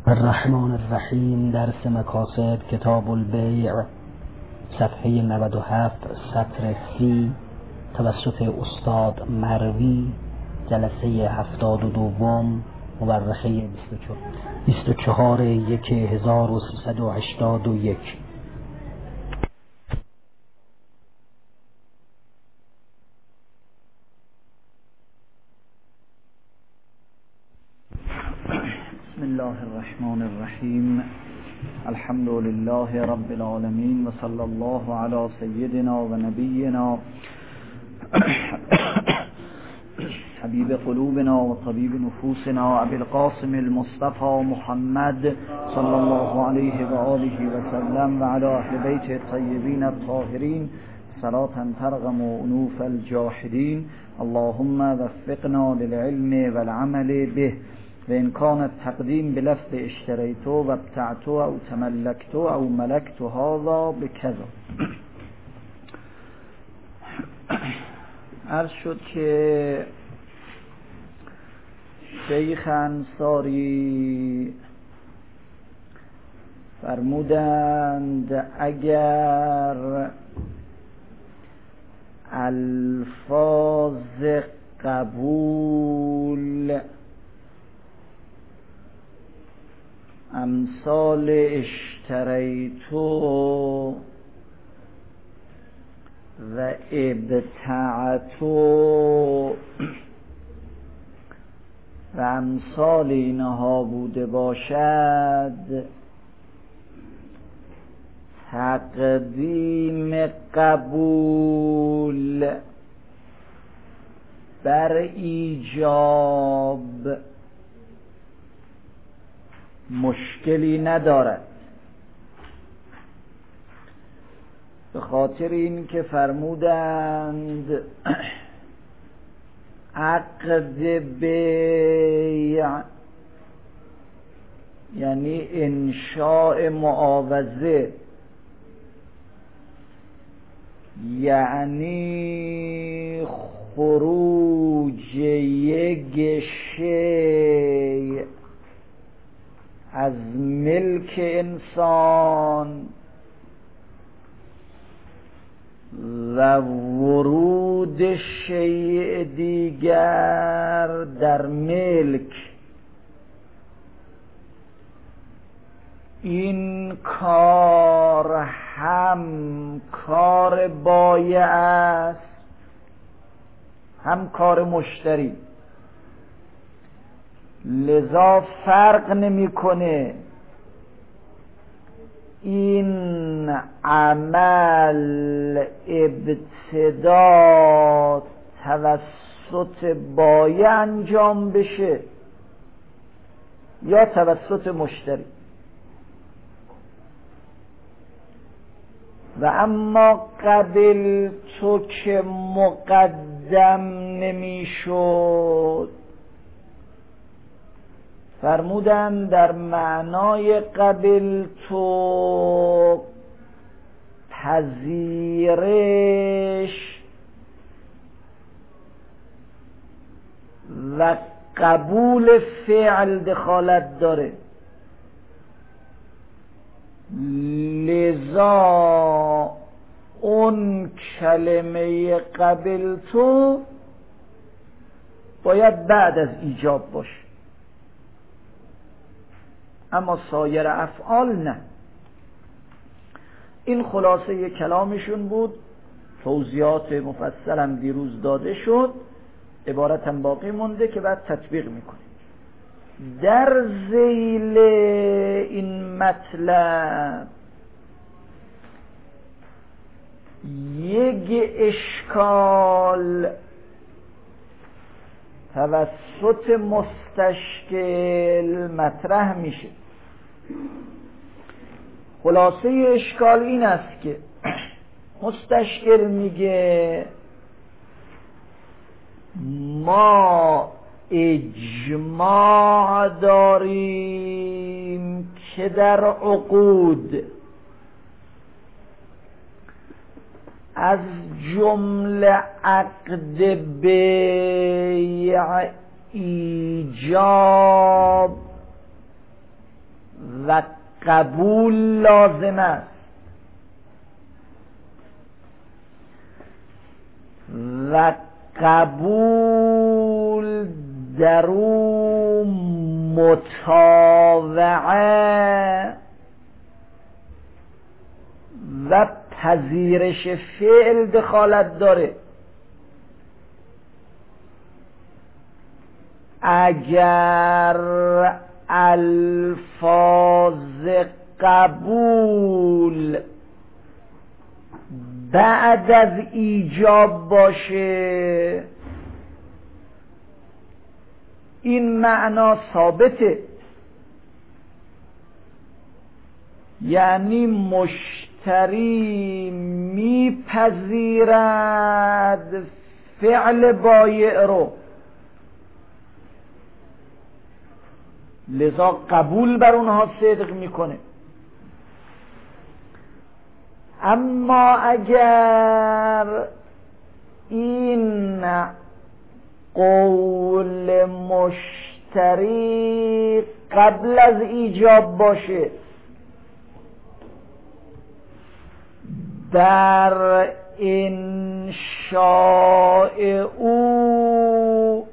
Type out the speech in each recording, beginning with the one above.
الرحمن الرحیم. درس مکاسب کتاب البیع، صفحه 97 سطر 30 توسط استاد مروی، جلسه 72 مورخه 24/1381. بسم الله الرحمن الرحیم. الحمد لله رب العالمین و صلی الله علی سیدنا و نبینا حبیب قلوبنا و طبیب نفوسنا ابی القاسم المصطفى محمد صلی الله علیه و آله و سلم و علی اهل بیت الطیبین الطاهرین صلاة ترغم انوف الجاحدین. اللهم وفقنا للعلم والعمل به و ان کان التقدیم بلفظ اشتریتو و ابتعتو او تملکتو او ملکتو هذا بکذا. عرض شد که شیخ انصاری فرمودند اگر الفاظ قبول امثال اشتریتو و ابتعتو و امثال اینها بوده باشد، تقدیم قبول بر ایجاب مشکلی ندارد، به خاطر این که فرمودند عقد بیع یعنی انشاء معاوضه، یعنی خروج یک شیء از ملک انسان و ورود شیء دیگر در ملک. این کار هم کار بایع است هم کار مشتری، لذا فرق نمیکنه این عمل ابتدا توسط بایع انجام بشه یا توسط مشتری. و اما قبل تو که مقدم نمیشد، فرمودن در معنای قبل تو پذیرش و قبول فعل دخالت داره، لذا اون کلمه قبل تو باید بعد از ایجاب باشه، اما سایر افعال نه. این خلاصه کلامشون بود. توضیحات مفصلم دیروز داده شد، عبارتم باقی مونده که بعد تطبیق میکنیم. در ذیل این مطلب یک اشکال توسط مستشکل مطرح میشه. خلاصه اشکال این است که مستشکل میگه ما اجماع داریم که در عقود از جمله عقد بیع ایجاب و قبول لازم است و قبول در او مطاوعه و پذیرش فعل دخالت داره. اگر الفاظ قبول بعد از ایجاب باشه این معنا ثابته، یعنی مشتری میپذیرد فعل بایع رو، لذا قبول بر اونها صدق میکنه. اما اگر این قول مشتری قبل از ایجاب باشه در انشاء او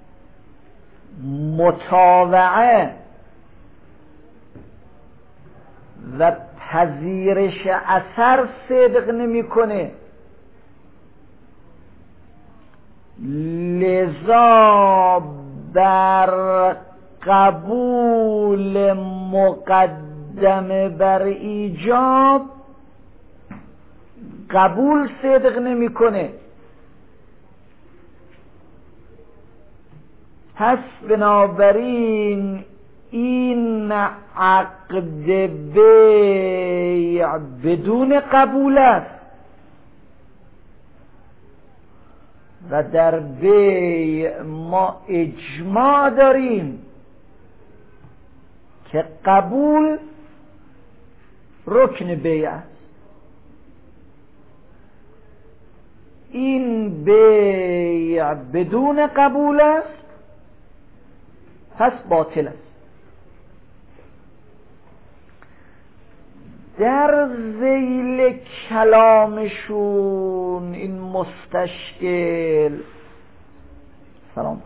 مطاوعه و پذیرش اثر صدق نمیکنه، لذا بر قبول مقدم بر ایجاب قبول صدق نمیکنه. پس بنابراین این عقد بیع بدون قبول است و در بیع ما اجماع داریم که قبول رکن بیع است. این بیع بدون قبول است پس باطل است. در ذیل کلامشون این مستشکل سلام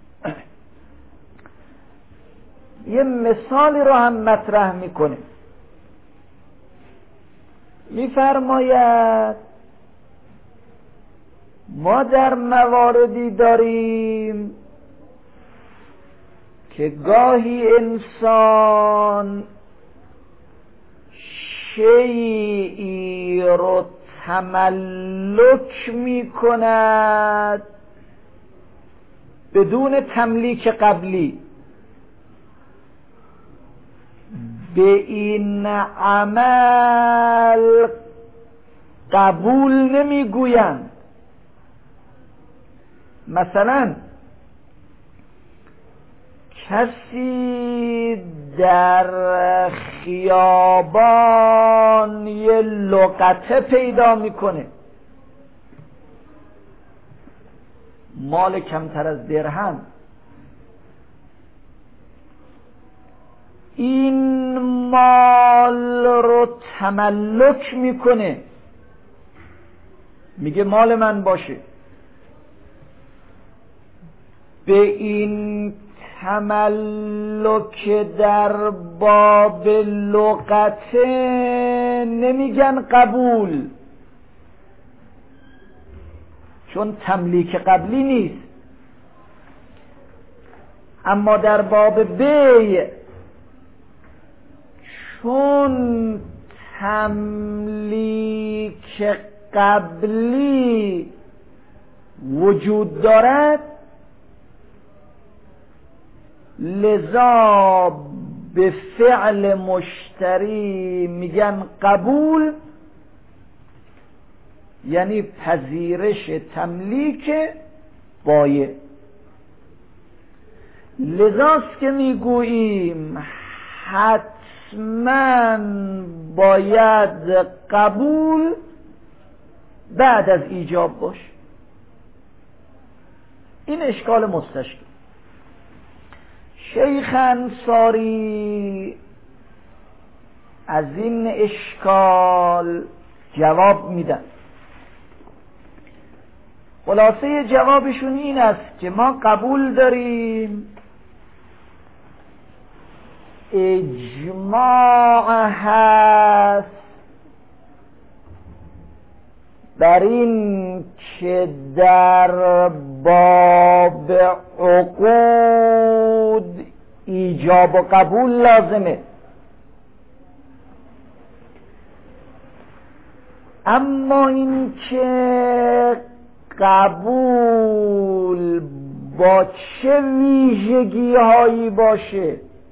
یه مثالی رو هم مطرح میکنه، میفرماید ما در مواردی داریم که گاهی انسان شیئی رو تملک می کند بدون تملیک قبلی. به این عمل قبول نمی گویند. مثلا کسی در خیابان یه لقطه پیدا میکنه، مال کمتر از درهم، این مال رو تملک میکنه، میگه مال من باشه. به این تملک در باب لقطه نمیگن قبول، چون تملیک قبلی نیست. اما در باب بیع چون تملیک قبلی وجود دارد لذا به فعل مشتری میگن قبول، یعنی پذیرش تملیک بایع. لذاست که میگوییم حتما باید قبول بعد از ایجاب باشه. این اشکال مستشکل. شیخ انصاری از این اشکال جواب میدن. خلاصه جوابشون این است که ما قبول داریم اجماع هست بر این که در باب عقود ایجاب و قبول لازمه، اما این که قبول با چه ویژگی هایی باشه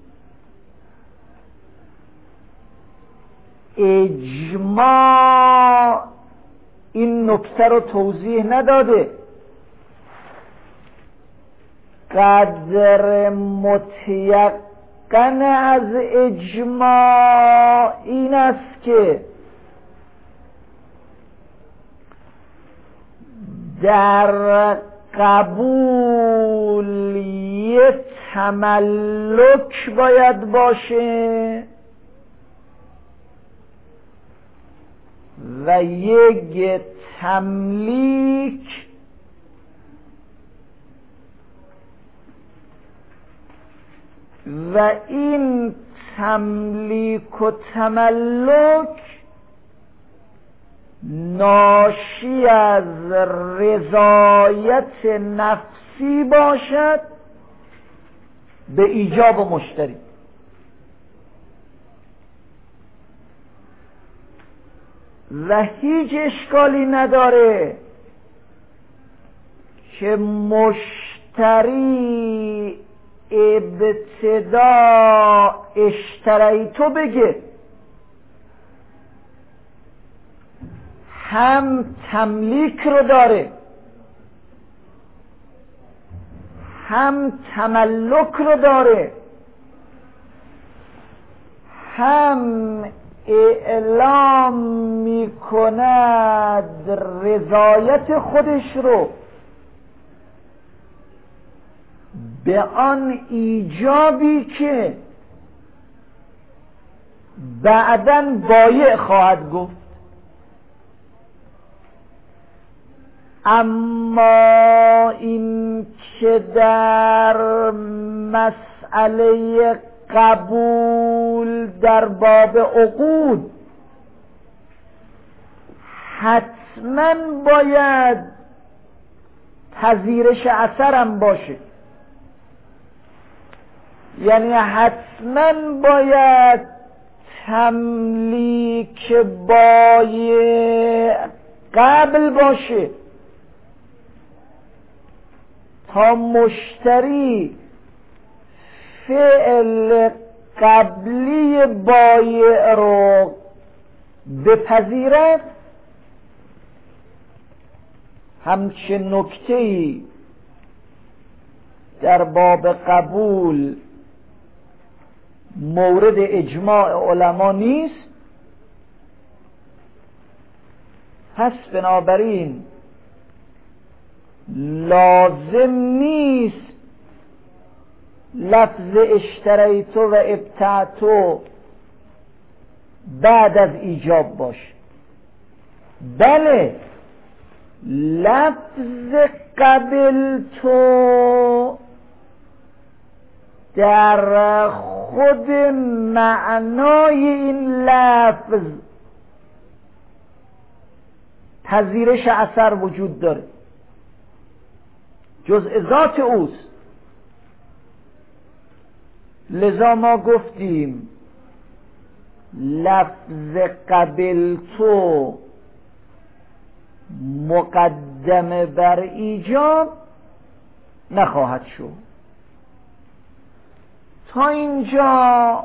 اجماع این نکته رو توضیح نداده. قدر متیقن از اجماع این است که در قبول یه تملک باید باشه و یک تملیک و این تملیک و تملک ناشی از رضایت نفسی باشد به ایجاب مشتری. و هیچ اشکالی نداره که مشتری ابتدا اشتریتو بگه، هم تملیک رو داره هم تملک رو داره، هم اعلام میکند رضایت خودش رو به آن ایجابی که بعداً بایع خواهد گفت. اما این که در مسئله قبول در باب عقود حتما باید پذیرش اثرم باشه، یعنی حتما باید تملیک بایع قبل باشه تا مشتری فعل قبلی بایع رو بپذیرد. همچه نکته‌ای در باب قبول مورد اجماع علما نیست، پس بنابراین لازم نیست لفظ اشتریتو و ابتعتو بعد از ایجاب باشه، بله لفظ قبلتو در خود معنای این لفظ پذیرش اثر وجود داره، جزء ذات اوست. لذا ما گفتیم لفظ قبلتو مقدم بر ایجاب نخواهد شد. تا اینجا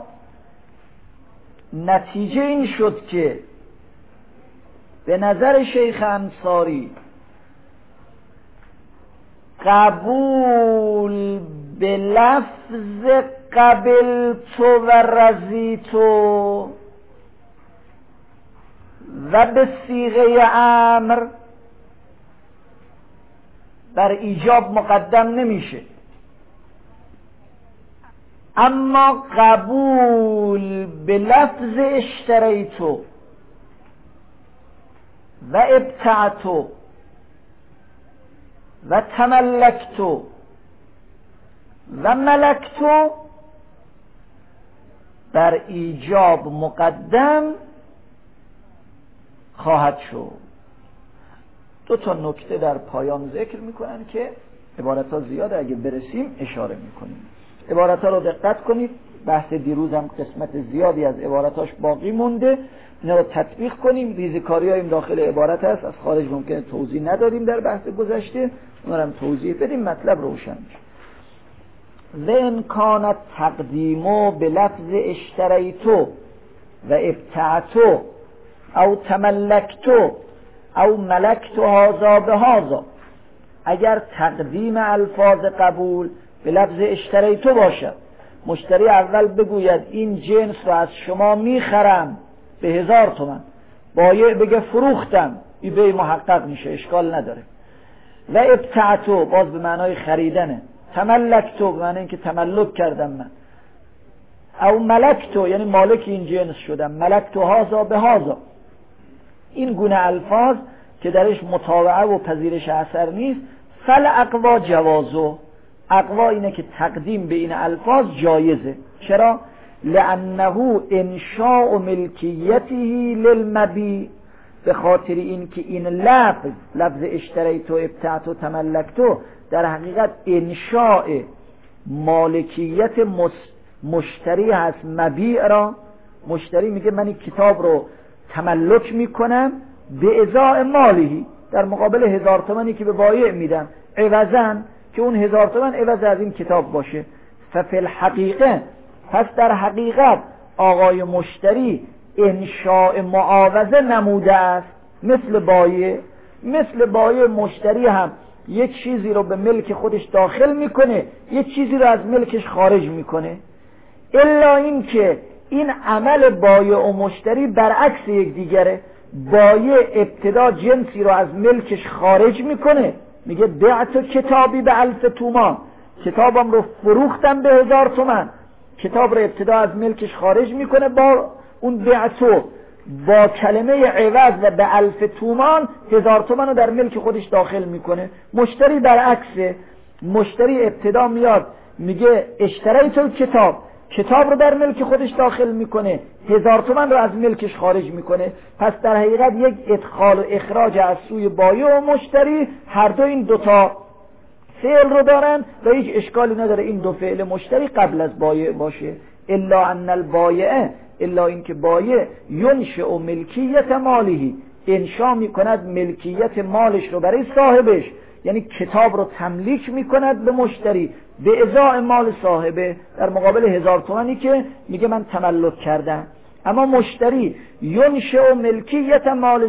نتیجه این شد که به نظر شیخ انصاری قبول به لفظ قبلتو و رضیتو و به صیغه امر بر ایجاب مقدم نمیشه، اما قبول به لفظ اشتریتو و ابتعتو و تملکتو و ملکتو بر ایجاب مقدم خواهد شد. دو تا نکته در پایان ذکر میکنن که عبارت ها زیاده، اگه برسیم اشاره میکنیم. عبارت ها رو دقت کنید، بحث دیروز هم قسمت زیادی از عبارتاش باقی مونده، اینا رو تطبیق کنیم. ریزکاری هایم داخل عبارت هست، از خارج ممکنه توضیح ندادیم در بحث گذشته، اونا رو هم توضیح بدیم، مطلب روشن میشه. وَإِنْ كَانَ التَّقْدِيمُ بِلَفْظِ اشْتَرَيْتُ وَابْتَعْتُ أو تَمَلَّكْتُ أو مَلَكْتُ هَذَا بِهَذَا، اگر تقدیم الفاظ قبول به لفظ اشتریتو باشد، مشتری اول بگوید این جنس رو از شما میخرم به 1000 تومان، بایع بگه فروختم، این بیع محقق میشه، اشکال نداره. و ابتعتو باز به معنای خریدنه، تملکتو به معنی اینکه تملک کردم من، او ملکتو یعنی مالک این جنس شدم، ملکتو هازا به هازا. این گونه الفاظ که درش مطابقه و پذیرش اثر نیست، فل اقوا جوازو، اقوا اینه که تقدیم به این الفاظ جایزه. چرا؟ لانه انشاء ملکیته للمبیع، به خاطر این که این لفظ اشتریتو ابتعتو تملکتو در حقیقت انشاء مالکیت مشتری هست مبیع را. مشتری میگه من این کتاب رو تملک میکنم به ازاء مالی، در مقابل 1000 تومانی که به بایع میدم، عوضاً که اون 1000 تومان عوض از این کتاب باشه. ففی الحقیقه، پس در حقیقت آقای مشتری انشاء معاوضه نموده است. مثل بایع مشتری هم یک چیزی رو به ملک خودش داخل میکنه، یک چیزی رو از ملکش خارج میکنه، الا این که این عمل بایع و مشتری برعکس یک دیگره. بایع ابتدا جنسی رو از ملکش خارج میکنه، میگه بعت کتابی به 1000 تومان، کتابم رو فروختم به 1000 تومان، کتاب رو ابتدا از ملکش خارج میکنه با اون بعتو، با کلمه عوض و به 1000 تومان 1000 تومان رو در ملک خودش داخل میکنه. مشتری برعکسه، مشتری ابتدا میاد میگه اشتریتو کتاب رو در ملک خودش داخل میکنه، 1000 تومان رو از ملکش خارج میکنه. پس در حقیقت یک ادخال و اخراج از سوی بایع و مشتری، هر دو این دوتا فعل رو دارن و هیچ اشکالی نداره این دو فعل مشتری قبل از بایع باشه. الا ان البایع، الا اینکه بایع ینشئ ملکیت مالی، انشا میکند ملکیت مالش رو برای صاحبش، یعنی کتاب رو تملیک میکند به مشتری به ازاء مال صاحبه، در مقابل 1000 تومانی که میگه من تملک کردم. اما مشتری ینشئ ملکیت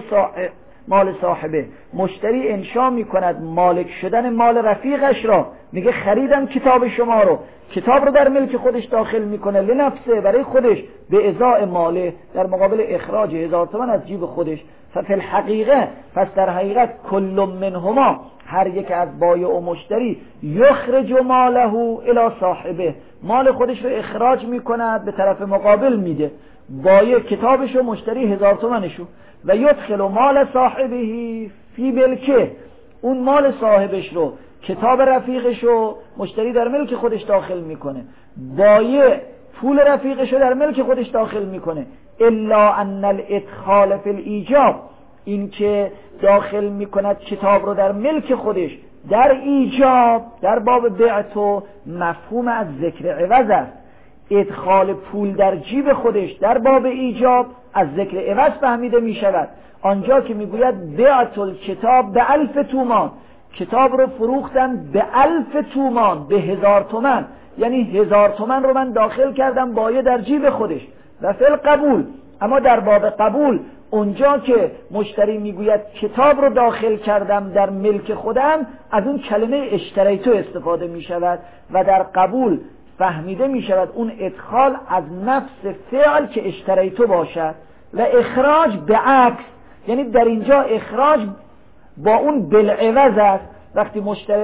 مال صاحبه، مشتری انشا میکند مالک شدن مال رفیقش را، میگه خریدم کتاب شما رو، کتاب رو در ملک خودش داخل میکنه لنفسه، برای خودش به ازاء ماله، در مقابل اخراج 1000 تومان از جیب خودش. ففی الحقیقه، پس در حقیقت کل منهما، هر یک از بایع و مشتری یخرج ماله الی صاحبه، مال خودش رو اخراج میکند به طرف مقابل میده، بایع کتابشو، مشتری 1000 تومانشو، و یدخل مال صاحبه فی ملکه، اون مال صاحبش رو، کتاب رفیقشو مشتری در ملک خودش داخل میکنه، بایع پول رفیقشو در ملک خودش داخل میکنه. الا ان الادخال فی الایجاب، این که داخل میکند کتاب رو در ملک خودش در ایجاب، در باب بعتو مفهوم از ذکر عوض است. ادخال پول در جیب خودش در باب ایجاب از ذکر عوض فهمیده میشود. آنجا که میگوید بعت الکتاب به 1000 تومان، کتاب رو فروختم به 1000 تومان، به 1000 تومان، یعنی 1000 تومان رو من داخل کردم بایع در جیب خودش. و فی القبول، اما در باب قبول، اونجا که مشتری میگوید کتاب رو داخل کردم در ملک خودم، از اون کلمه اشتریتو استفاده میشود و در قبول فهمیده میشود اون ادخال از نفس فعل که اشتریتو باشد، و اخراج به عکس، یعنی در اینجا اخراج با اون بالعوض است. وقتی مشتری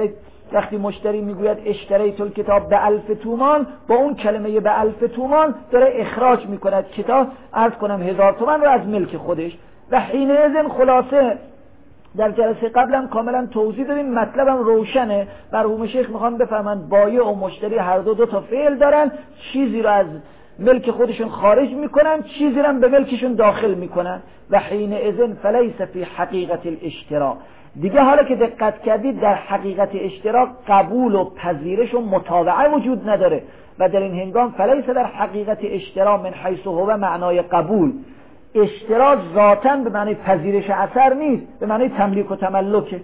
وقتی مشتری میگوید اشتریت الکتاب ب1000 تومان، با اون کلمه ب1000 تومان داره اخراج میکند کتاب، عرض کنم 1000 تومان رو از ملک خودش. و حین اذن خلاصه در جلسه قبلم کاملا توضیح دادیم، مطلبم روشنه. مرحوم شیخ میخوان بفهمند بایع و مشتری هر دو تا فعل دارن، چیزی رو از ملک خودشون خارج میکنن، چیزی رو به ملکشون داخل میکنن. و حین اذن فلیس فی حقیقت الاشتراء، دیگه حالا که دقت کردید در حقیقت اشتراک قبول و پذیرش و متابعه وجود نداره. و در این هنگام فلیس در حقیقت اشتراک من حیث هو معنای قبول، اشتراک ذاتاً به معنی پذیرش اثر نیست، به معنی تملیک و تملکه.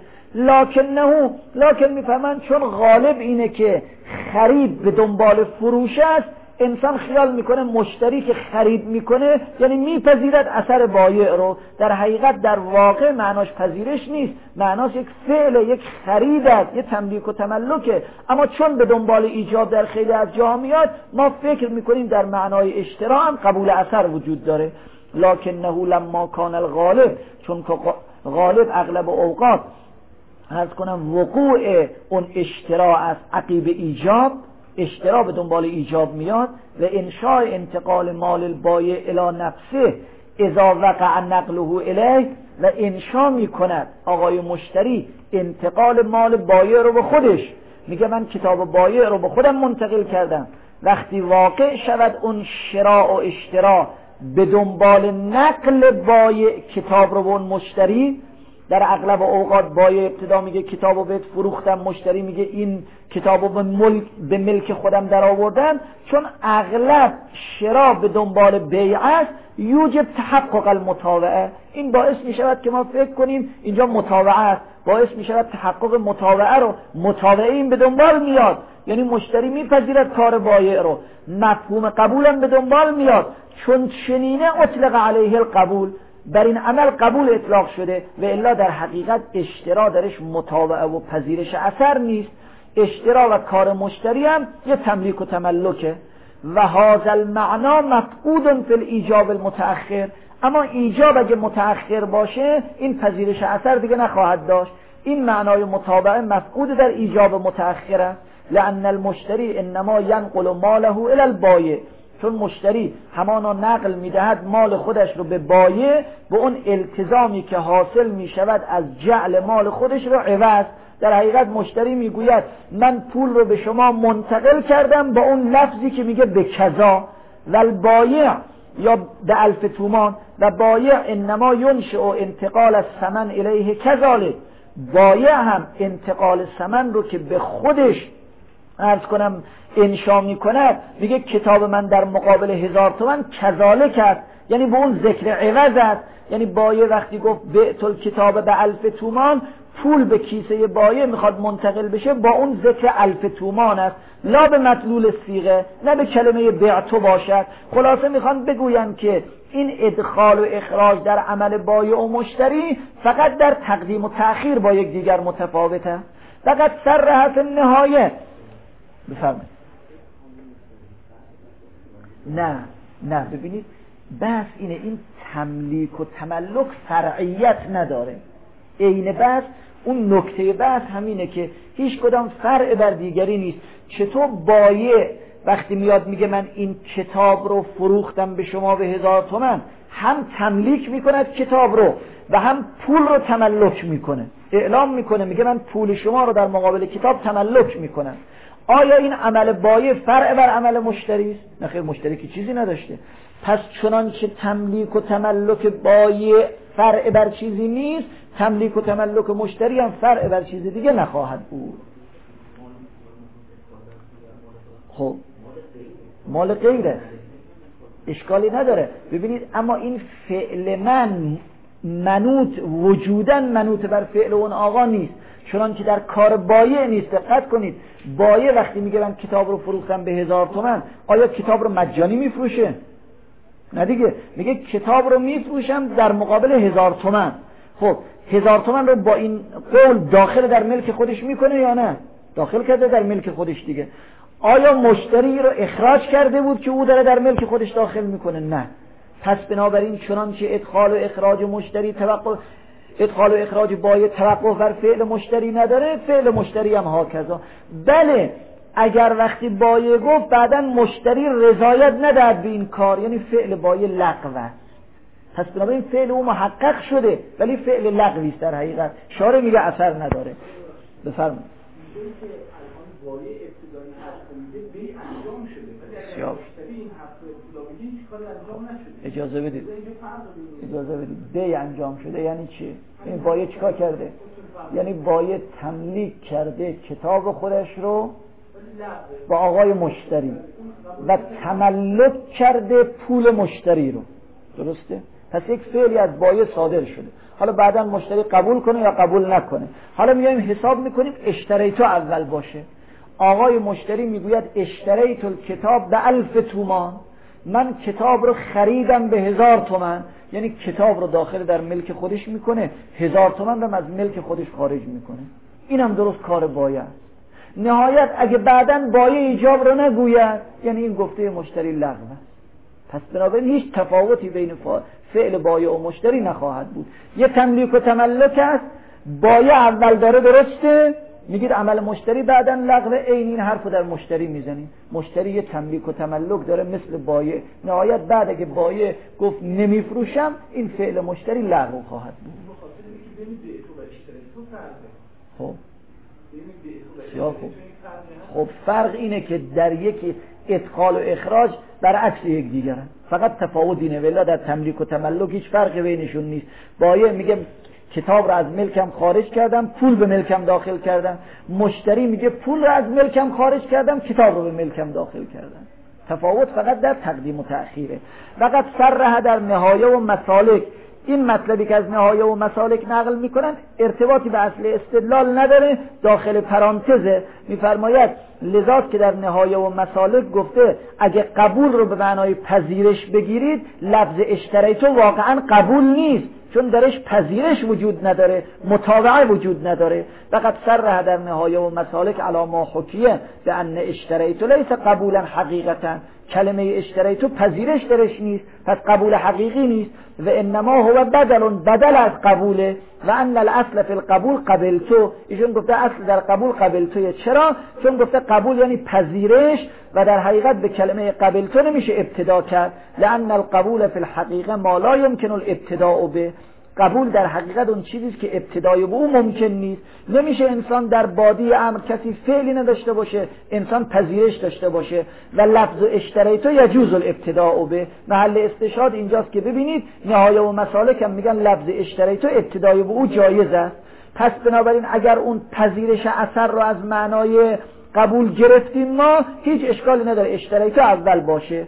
لکن میفهمن چون غالب اینه که خرید به دنبال فروش است، انسان خیال میکنه مشتری که خرید میکنه یعنی میپذیرد اثر بایع رو. در حقیقت در واقع معناش پذیرش نیست، معناش یک فعل، یک خرید است، یک تملیک و تملکه. اما چون به دنبال ایجاب در خیلی از جاها میاد، ما فکر میکنیم در معنای اشتراک هم قبول اثر وجود داره. لکنه لما کان الغالب، چون که غالب اغلب اوقات عرض کنم وقوع اون اشتراک از عقیب ایجاب، اشتراک به دنبال ایجاب میاد و انشاء انتقال مال البایع الی نفسه اذا وقع نقله الیه، و انشاء میکند آقای مشتری انتقال مال بایع رو به خودش، میگه من کتاب بایع رو به خودم منتقل کردم. وقتی واقع شود اون شراء و اشتراک به دنبال نقل بایع کتاب رو به اون مشتری، در اغلب اوقات بایع ابتدا میگه کتابو بهت فروختم، مشتری میگه این کتابو به ملک خودم در آوردم. چون اغلب شرا به دنبال بیع است، یوجب تحقق المتابعه، این باعث میشود که ما فکر کنیم اینجا متابعه است، باعث میشود تحقق متابعه رو، متابعه این به دنبال میاد، یعنی مشتری میپذیرد کار بایع رو، مفهوم قبولم به دنبال میاد. چون چنینه اطلق علیه القبول، بر این عمل قبول اطلاق شده، و الا در حقیقت اشترا درش متابعه و پذیرش اثر نیست. اشترا و کار مشتری هم یه تملیک و تملکه. و هذا المعنا مفقود فی الایجاب المتأخر، اما ایجاب اگه متأخر باشه این پذیرش اثر دیگه نخواهد داشت. این معنای متابعه مفقود در ایجاب متأخر است، لأن المشتری انما ینقل ماله الی البایع، چون مشتری همانا نقل میدهد مال خودش رو به بایع، به اون التزامی که حاصل میشود از جعل مال خودش رو عوض. در حقیقت مشتری میگوید من پول رو به شما منتقل کردم با اون لفظی که میگه به کذا، و البایع یا ب1000 تومان، و بایع انما ینشئ انتقال الثمن الیه کذالک، بایع هم انتقال ثمن رو که به خودش عرض کنم انشا میکند، میگه کتاب من در مقابل 1000 تومان کذالک است، یعنی به اون ذکر عوض است. یعنی بایع وقتی گفت بعت الکتاب ب1000 تومان، پول به کیسه بایع میخواد منتقل بشه با اون ذکر 1000 تومان است، لا به مدلول صیغه، نه به کلمه بعت باشد. خلاصه میخوان بگویم که این ادخال و اخراج در عمل بایع و مشتری فقط در تقدیم و تأخیر با یک دیگر متفاوته. فقط صرح فی النهایه. بفرمایید. نه ببینید بحث اینه، این تملیک و تملک فرعیت نداره. عین بحث، اون نکته بحث همینه که هیچ کدام فرع بر دیگری نیست. چطور بایع وقتی میاد میگه من این کتاب رو فروختم به شما به 1000 تومان، هم تملیک میکند کتاب رو و هم پول رو تملک میکنه، اعلام میکنه میگه من پول شما رو در مقابل کتاب تملک میکنم. آیا این عمل بایع فرع بر عمل مشتری است؟ نه خیر، مشتری که چیزی نداشته. پس چنانچه تملیک و تملک بایع فرع بر چیزی نیست، تملیک و تملک مشتری هم فرع بر چیزی دیگه نخواهد بود. خب مال غیره اشکالی نداره. ببینید اما این فعل من منوط وجوداً منوط بر فعل اون آقا نیست، چنانکه در کار بایع نیست. دقت کنید، بایع وقتی میگه من کتاب رو فروختم به 1000 تومان، آیا کتاب رو مجانی میفروشه؟ نه دیگه، میگه کتاب رو میفروشم در مقابل 1000 تومان. خب 1000 تومان رو با این قول داخل در ملک خودش میکنه یا نه؟ داخل کرده در ملک خودش دیگه. آیا مشتری رو اخراج کرده بود که او داره در ملک خودش داخل میکنه؟ نه. پس بنابراین چنانچه ادخال و اخراج مشتری توقع ادخال و اخراج بایع توقف بر فعل مشتری نداره، فعل مشتری هم هاکذا. بله اگر وقتی بایع گفت بعداً مشتری رضایت ندهد به این کار، یعنی فعل بایع لغو است، پس بنابراین فعل او محقق شده ولی فعل لغوی است در حقیقت. شارع میگه اثر نداره. بفرمایید. اجازه بدید بی انجام شده یعنی چی؟ این بایع چیکار کرده؟ یعنی بایع تملیک کرده کتاب خودش رو با آقای مشتری و تملک کرده پول مشتری رو. درسته؟ پس یک فعلی از بایع صادر شده. حالا بعدا مشتری قبول کنه یا قبول نکنه. حالا میایم حساب میکنیم اشتریتو اول باشه. آقای مشتری میگوید اشتریت الکتاب به 1000 تومان، من کتاب رو خریدم به 1000 تومان، یعنی کتاب رو داخل در ملک خودش میکنه، 1000 تومان رو از ملک خودش خارج میکنه. اینم درست کار بایع است. نهایت اگه بعداً بایع ایجاب رو نگوید یعنی این گفته مشتری لغو است. پس بنابراین هیچ تفاوتی بین فعل بایع و مشتری نخواهد بود. یه تملیک و تملک است، بایع اول داره درسته، میگید عمل مشتری بعداً لغو، این حرفو در مشتری میزنید. مشتری یه تملیک و تملک داره مثل بایع، نهایت بعد اگه بایع گفت نمیفروشم این فعل مشتری لغو خواهد بود. خب فرق اینه که در یکی ادخال و اخراج برعکس یک دیگرن، فقط تفاوت اینه، ولی در تملیک و تملک هیچ فرقی بینشون نیست. بایع میگه کتاب رو از ملکم خارج کردم، پول به ملکم داخل کردم. مشتری میگه پول رو از ملکم خارج کردم، کتاب رو به ملکم داخل کردم. تفاوت فقط در تقدیم و تأخیره. فقط صرح در نهایه و مسالک. این مطلبی که از نهایه و مسالک نقل میکنن ارتباطی به اصل استدلال نداره، داخل پرانتزه. میفرماید لذات که در نهایه و مسالک گفته اگه قبول رو به معنای پذیرش بگیرید، لفظ اشتریتو واقعا قبول نیست، چون درش پذیرش وجود نداره، متابعه وجود نداره. فقط صرح در نهایه و مسالک علی ما حکیه به ان اشتریتو لیس قبولا حقیقتا، کلمه اشتریتو پذیرش درش نیست، پس قبول حقیقی نیست. و انما هو بدل از قبوله و ان الاصل فی القبول قبلتو. ایشون گفته اصل در قبول قبلتوه. چرا؟ چون گفته قبول یعنی پذیرش و در حقیقت به کلمه قبلتو نمیشه ابتدا کرد. لان القبول فی الحقیقه ما لا یمکن الابتداء به. قبول در حقیقت اون چیزی است که ابتدای به او ممکن نیست. نمیشه انسان در بادی امر کسی فعلی نداشته باشه، انسان پذیرش داشته باشه. و لفظ اشتریتو یجوز الابتداء به. محل استشهاد اینجاست که ببینید نهایه و مسالک هم میگن لفظ اشتریتو ابتدای به او جایز است. پس بنابراین اگر اون پذیرش اثر رو از معنای قبول گرفتیم ما، هیچ اشکالی نداره اشتریتو اول باشه.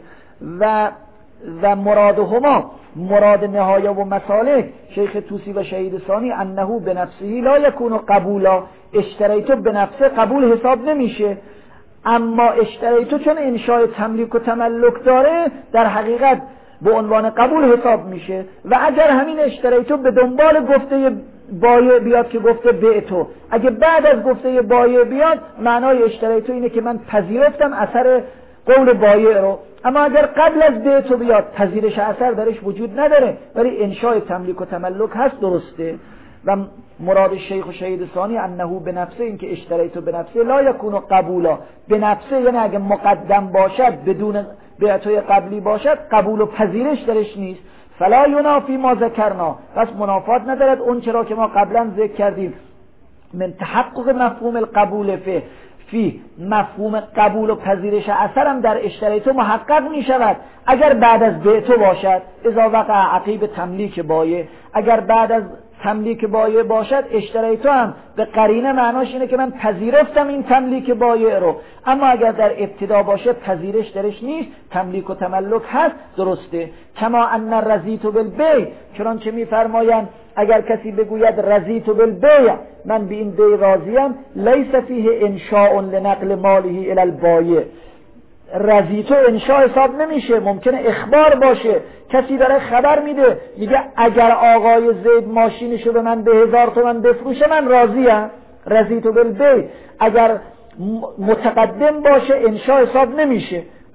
و مراد نهایه و مسالک شیخ توسی و شهید ثانی انه به نفسه لا یکون قبولا، اشتریتو به نفسه قبول حساب نمیشه. اما اشتریتو چون انشاء تملیک و تملک داره در حقیقت به عنوان قبول حساب میشه. و اگر همین اشتریتو به دنبال گفته بایع بیاد که گفته بعتو، اگه بعد از گفته بایع بیاد معنای اشتریتو اینه که من پذیرفتم اثر قول بایع رو. اما اگر قبل از بعتو بیاد پذیرش اثر درش وجود نداره ولی انشاء تملیک و تملک هست، درسته. و مراد شیخ و شهید ثانی انه به نفسه، این که اشتریتو به نفسه لا یکون قبولا، به نفسه یعنی اگه مقدم باشد بدون بعتوی قبلی باشد قبول و پذیرش درش نیست. فلا ینافی ما ذکرنا، پس منافات ندارد اون چرا که ما قبلا ذکر کردیم من تحقق مفهوم القبول فی مفهوم قبول و پذیرش اثر هم در اشتریتو محقق می شود اگر بعد از بعتو باشد. اذا وقع عقیب تملیک بایع، اگر بعد از تملیک بایع باشد اشتریتو هم به قرینه معناش اینه که من پذیرفتم این تملیک بایع رو. اما اگر در ابتدا باشه پذیرش درش نیست، تملیک و تملک هست، درسته. کما ان رضیت بالبیع، چنانچه میفرمایند اگر کسی بگوید رضیت بالبیع، من به این بیع راضیم، لیس فیه انشاء لنقل ماله الی البایع، رضیتو انشاء حساب نمیشه، ممکنه اخبار باشه، کسی داره خبر میده میگه اگر آقای زید ماشینشو به من به 1000 تومان بفروشه من راضیم، رضیتو بالبیع. اگر متقدم باشه انشاء حساب نمیشه،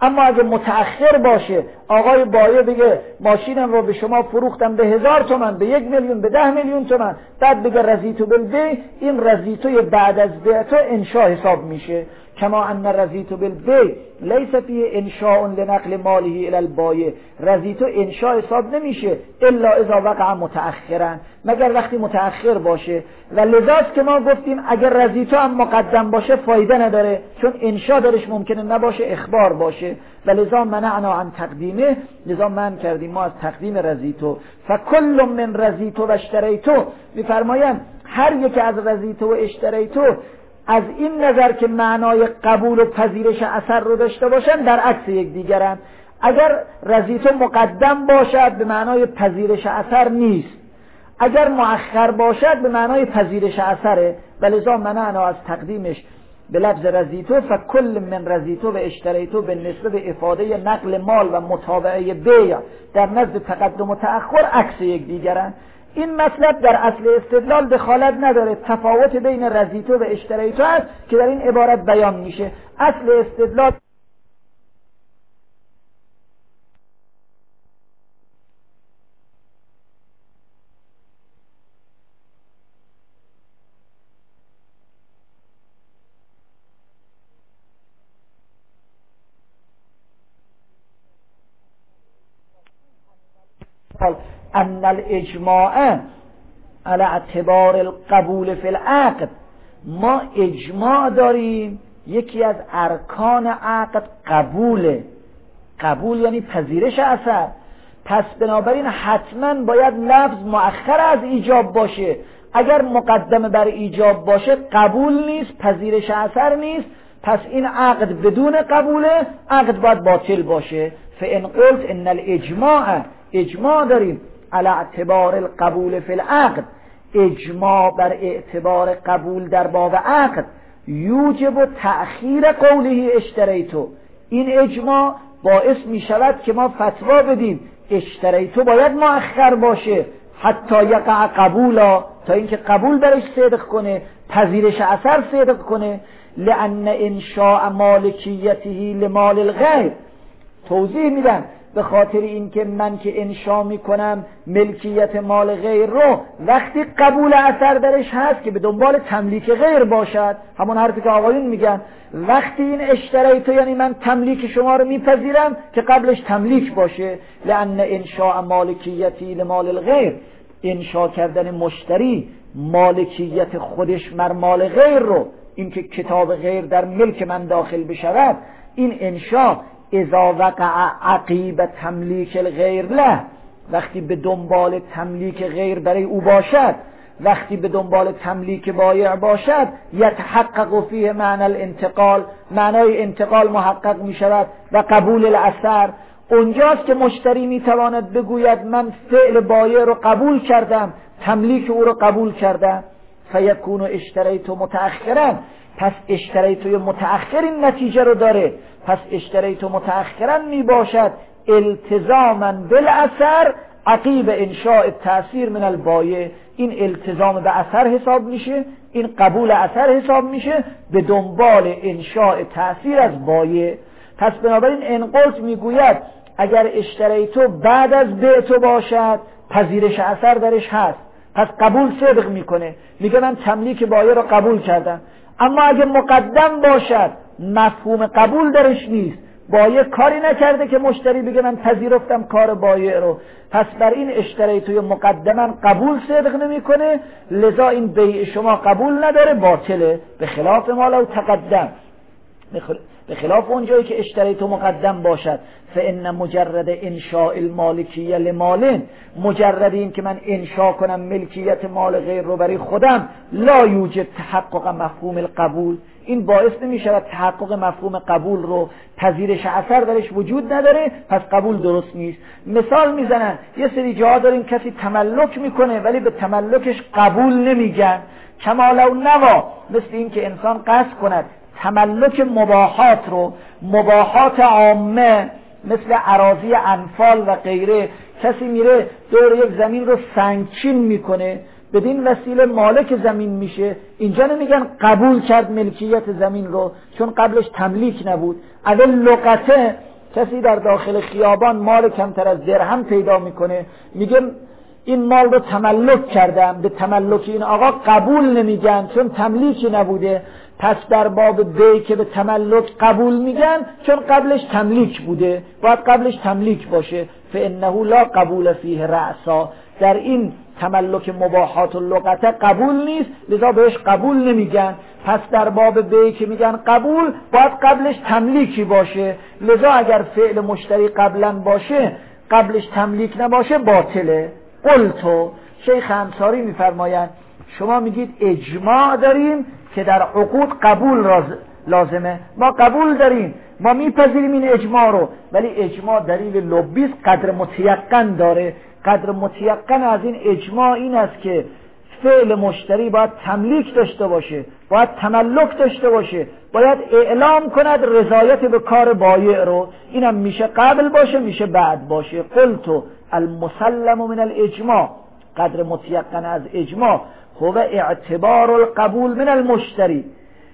اما اگه متأخر باشه، آقای بایع بگه ماشینم رو به شما فروختم به 1000 تومان، به 1 میلیون، به 10 میلیون تومان، بعد بگه رضیت بالبیع، این رضیتوی بعد از بیعتو انشاء حساب میشه. کما ان رضیت بالبیع لیس فیه انشاء لنقل ماله الی البایع، رضیتو انشاء حساب نمیشه الا اذا وقع متأخرا، مگر وقتی متأخر باشه. و لذاست که ما گفتیم اگر رضیتو هم مقدم باشه فایده نداره، چون انشاء درش ممکنه نباشه، اخبار باشه. و لذا منعنا عن تقدیمه، لذا منع کردیم ما از تقدیم رضیتو. فکل من رضیتو و اشتریتو، میفرمایند هر یک از رضیتو و اشتریتو از این نظر که معنای قبول و پذیرش اثر رو داشته باشن در عکس یکدیگرن. اگر رضیتو مقدم باشد به معنای پذیرش اثر نیست، اگر مؤخر باشد به معنای پذیرش اثره. ولذا منعنا از تقدیمش به لفظ رضیتو. فکل من رضیتو و اشتریتو به نسبت به افاده نقل مال و متابعه بیع در نزد تقدم و تأخر عکس یکدیگرن. این مطلب در اصل استدلال دخالت نداره، تفاوت بین رضیتو و اشتریتو است که در این عبارت بیان میشه. اصل استدلال ان الاجماع على اعتبار القبول فی العقد، ما اجماع داریم یکی از ارکان عقد قبوله. قبول یعنی پذیرش اثر، پس بنابراین حتما باید لفظ مؤخر از ایجاب باشه. اگر مقدم بر ایجاب باشه قبول نیست، پذیرش اثر نیست، پس این عقد بدون قبوله، عقد باید باطل باشه. فان قلت ان الاجماع، اجماع داریم علی اعتبار القبول فی العقد، اجماع بر اعتبار قبول در باب عقد، یوجب تأخیر قوله اشتریتو، این اجماع باعث می شود که ما فتوا بدیم اشتریتو باید مؤخر باشه حتی یقع قبولا، تا اینکه قبول برش صدق کنه، پذیرش اثر صدق کنه. لأن انشاء مالکیته لمال الغیر، توضیح میدن به خاطر اینکه من که انشا میکنم ملکیت مال غیر رو، وقتی قبول اثر درش هست که به دنبال تملیک غیر باشد، همون حرفی که آقایون میگن وقتی این اشتریتو یعنی من تملیک شما رو میپذیرم که قبلش تملیک باشه. لأن انشاء مالکیتی لمال الغیر، انشا کردن مشتری مالکیت خودش مر مال غیر رو، اینکه کتاب غیر در ملک من داخل بشود، این انشا اذا وقع عقیب تملیک الغیر له، وقتی به دنبال تملیک غیر برای او باشد، وقتی به دنبال تملیک بایع باشد، یتحقق فیه معنی الانتقال، معنای انتقال محقق می شود و قبول الاثر. اونجاست که مشتری می تواند بگوید من فعل بایع رو قبول کردم، تملیک او رو قبول کردم. فیکون اشتریتو متأخرا، پس اشتریتو متأخر این نتیجه رو داره، پس اشتریتو متأخرا می باشد التزاما بالاثر عقیب انشاء تأثیر من البایع، این التزام به اثر حساب میشه، این قبول اثر حساب میشه به دنبال انشاء تأثیر از بایع. پس بنابراین انقلت میگوید اگر اشتریتو بعد از بیعتو باشد پذیرش اثر درش هست، پس قبول صدق میکنه، میگه من تملیک بایع رو قبول کردم. اما اگه مقدم باشد مفهوم قبول درش نیست، بایع کاری نکرده که مشتری بگه من پذیرفتم کار بایع رو، پس بر این اشتریتوی مقدما قبول صدق نمیکنه، لذا این بیع شما قبول نداره، باطله. به خلاف ما لو تقدم، به خلاف اونجایی که اشتریتو مقدم باشد. فان مجرد انشاء المالکیه لمالن، مجرد این که من انشاء کنم ملکیت مال غیر رو برای خودم، لا یوجد تحقق مفهوم القبول، این باعث نمی شود تحقق مفهوم قبول رو، پذیرش اثر درش وجود نداره، پس قبول درست نیست. مثال میزنن یه سری جاها داریم کسی تملک میکنه ولی به تملکش قبول نمیگن، کما لو نوا، مثل این که انسان قصد کند تملک مباحات رو، مباحات عامه مثل اراضی انفال و غیره، کسی میره دور یک زمین رو سنگچین میکنه، بدین وسیله مالک زمین میشه، اینجا نمیگن قبول کرد ملکیت زمین رو، چون قبلش تملیک نبود. اول لغته کسی در داخل خیابان مال کمتر از درهم پیدا میکنه، میگه این مال رو تملک کردم، به تملک این آقا قبول نمیگن چون تملیکی نبوده. پس در باب بی که به تملک قبول میگن چون قبلش تملیک بوده، باید قبلش تملیک باشه. فانه لا قبول فیه رأسا، در این تملک مباحات و لغته قبول نیست، لذا بهش قبول نمیگن. پس در باب بی که میگن قبول باید قبلش تملیکی باشه، لذا اگر فعل مشتری قبلا باشه قبلش تملیک نباشه باطله. قلتو، شیخ انصاری میفرمایند شما میگید اجماع داریم که در عقود قبول لازمه، ما قبول داریم، ما میپذیریم این اجماع رو، ولی اجماع دلیل لبیست، قدر متیقن داره. قدر متیقن از این اجماع این است که فعل مشتری باید تملیک داشته باشه، باید تملک داشته باشه، باید اعلام کند رضایت به کار بایع رو. اینم میشه قبل باشه، میشه بعد باشه. قلتو المسلم من الاجماع، قدر متیقن از اجماع هو اعتبار القبول من المشتری،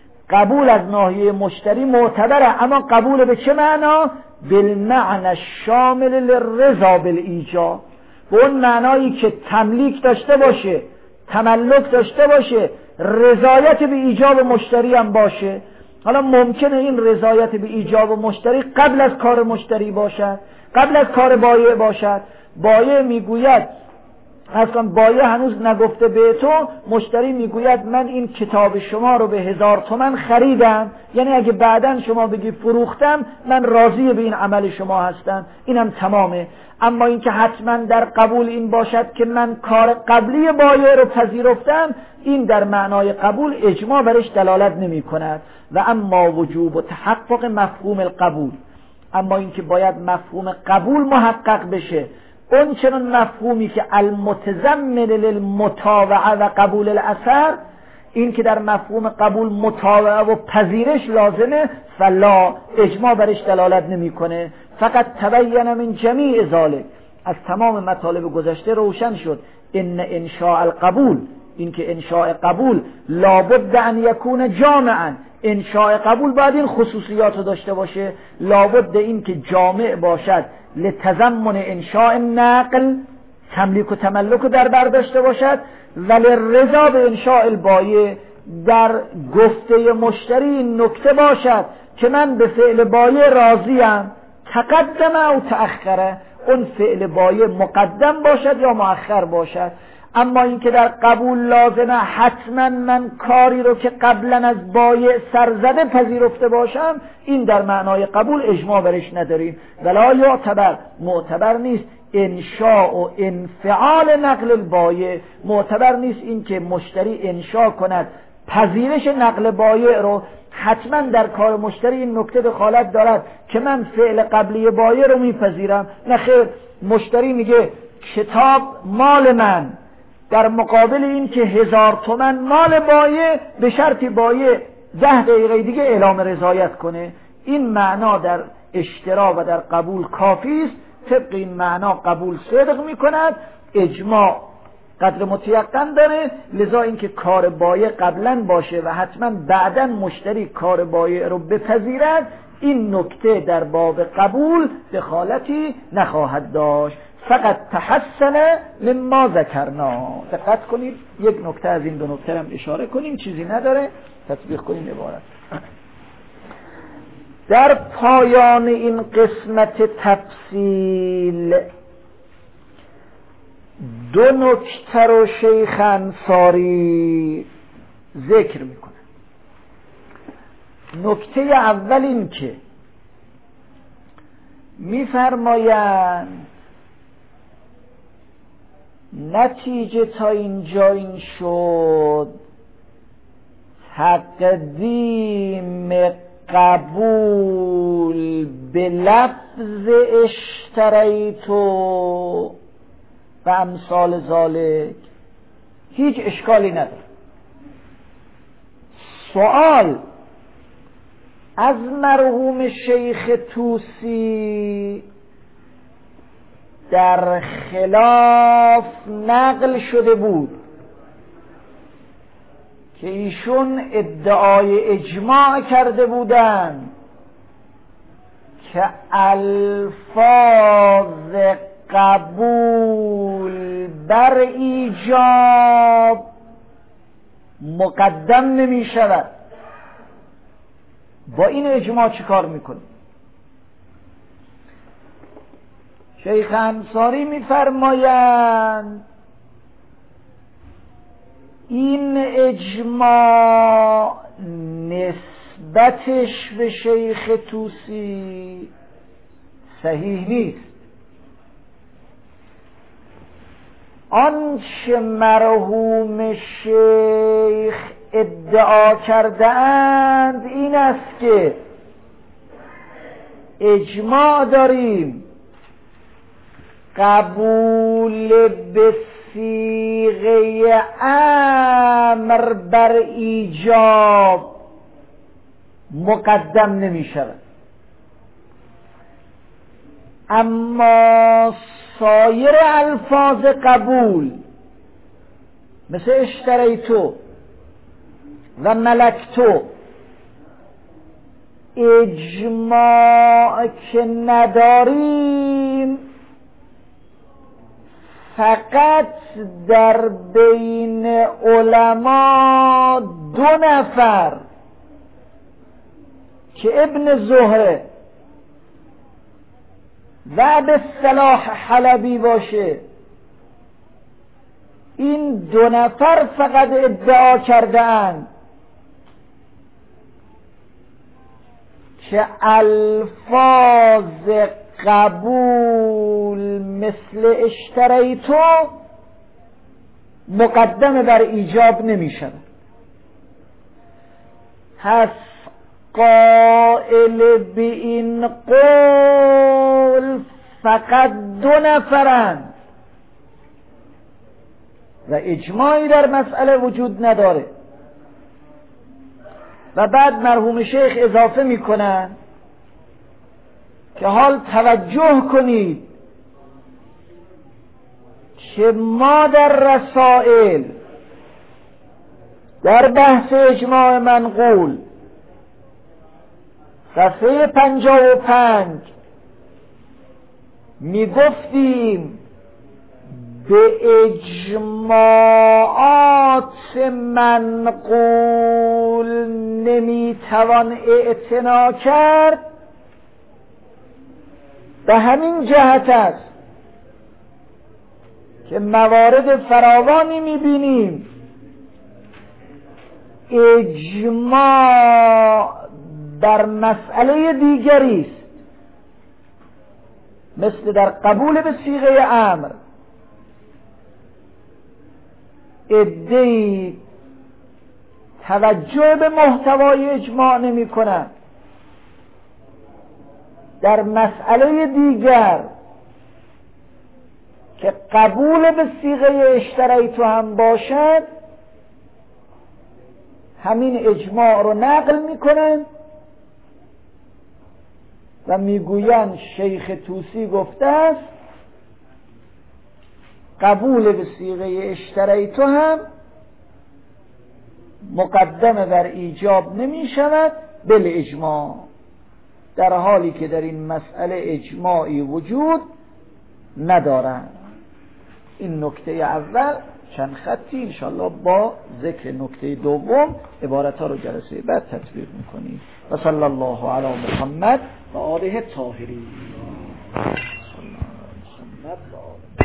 قبول از ناحیه مشتری معتبره، اما قبول به چه معنا؟ بالمعنى الشامل للرضا بالایجاب، به اون معنایی که تملیک داشته باشه، تملک داشته باشه، رضایت به ایجاب مشتری هم باشه. حالا ممکنه این رضایت به ایجاب مشتری قبل از کار مشتری باشد، قبل از کار بایع باشد. بایع میگوید اصلا بایع هنوز نگفته به تو، مشتری میگوید من این کتاب شما رو به 1000 تومان خریدم، یعنی اگه بعداً شما بگی فروختم من راضی به این عمل شما هستم، اینم تمامه. اما اینکه حتما در قبول این باشد که من کار قبلی بایع رو پذیرفتم، این در معنای قبول اجماع برش دلالت نمی کند. و اما وجوب و تحقق مفهوم القبول، اما اینکه باید مفهوم قبول محقق بشه، اون چنان مفهومی که المتضمن للمتابعه و قبول الاثر، این که در مفهوم قبول متابعه و پذیرش لازمه، فلا اجماع برش دلالت نمیکنه. فقط تبین من جمیع ذالک، از تمام مطالب گذشته روشن شد ان انشاء القبول، این که انشاء قبول لابد ان یکون جامعا، انشاء قبول باید این خصوصیات رو داشته باشه، لابد این که جامع باشد لتضمن انشاء نقل، تملیک و تملک رو در بر داشته باشد، ولی رضا به انشاء البایع، در گفته مشتری این نکته باشد که من به فعل بایع راضیم، تقدم او تأخره، اون فعل بایع مقدم باشد یا مؤخر باشد. اما اینکه در قبول لازمه حتما من کاری رو که قبلا از بایع سرزده پذیرفته باشم، این در معنای قبول اجماع برش نداریم. ولا یعتبر، معتبر نیست انشاء و انفعال نقل البایع، معتبر نیست این که مشتری انشاء کند پذیرش نقل بایع رو، حتما در کار مشتری این نکته دخالت دارد که من فعل قبلی بایع رو میپذیرم. نه خیر، مشتری میگه کتاب مال من، در مقابل این که 1000 تومان مال بایع، به شرطی بایع 10 دقیقه دیگه اعلام رضایت کنه. این معنا در اشترا و در قبول کافی است. طبق این معنا قبول صدق میکند، اجماع قدر متیقن داره، لذا اینکه کار بایع قبلا باشه و حتما بعدا مشتری کار بایع رو بپذیرد، این نکته در باب قبول دخالتی نخواهد داشت. فقط تحسن مما ذکرنا. دقت کنید، یک نکته از این دو نکته هم اشاره کنیم، چیزی نداره، تطبیق کنیم عبارت. در پایان این قسمت تفصیل دو نکته رو شیخ انصاری ذکر میکنه. نکته اول این که میفرمایند نتیجه تا اینجا این شد تقدیم قبول به لفظ اشتریتو و امثال ذالک هیچ اشکالی نداره. سوال از مرحوم شیخ طوسی در خلاف نقل شده بود که ایشون ادعای اجماع کرده بودند که الفاظ قبول بر ایجاب مقدم نمی شود. با این اجماع چی کار میکنه؟ شیخ انصاری میفرمایند این اجماع نسبتش به شیخ طوسی صحیح نیست. آنچه مرحوم شیخ ادعا کرده اند این است که اجماع داریم قبول به صیغه امر بر ایجاب مقدم نمی شود، اما سایر الفاظ قبول مثل اشتریتو و ملکتو اجماع که نداریم، فقط در بین علما 2 نفر که ابن زهره و به صلاح حلبی باشه، این 2 نفر فقط ادعا کرده اند که الفاظ قبول مثل اشتریتو مقدم بر ایجاب نمی شود. پس قائل به این قول فقط 2 نفرند و اجماعی در مسئله وجود نداره. و بعد مرحوم شیخ اضافه میکنن که حال توجه کنید که ما در رسائل در بحث اجماع منقول صفحه 55 میگفتیم به اجماعات منقول نمیتوان اعتنا کرد. به همین جهت است که موارد فراوانی میبینیم اجماع در مسئله دیگری است، مثل در قبول به صیغه امر عده‌ای توجه به محتوای اجماع نمی کنند، در مسئله دیگر که قبول به صیغه اشتریتو هم باشد همین اجماع رو نقل میکنن و میگویند شیخ طوسی گفته است قبول به صیغه اشتریتو هم مقدم بر ایجاب نمی شود بل اجماع، در حالی که در این مسئله اجماعی وجود ندارند. این نکته اول، چند خطی انشاءالله با ذکر نکته دوم عبارتها رو جلسه بعد تطبیق میکنیم. و صلی الله علی محمد و آله الطاهرین.